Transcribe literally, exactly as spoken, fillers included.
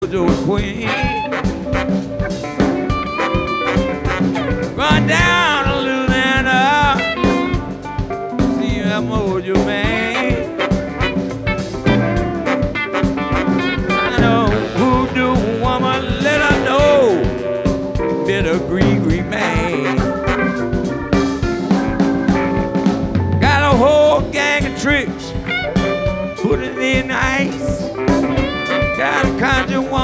Mojo Queen. Run down to Louisiana, see that Mojo man. I know voodoo woman, let her know, bit of green, green man. Got a whole gang of tricks, put it in ice. Got a conjure woman.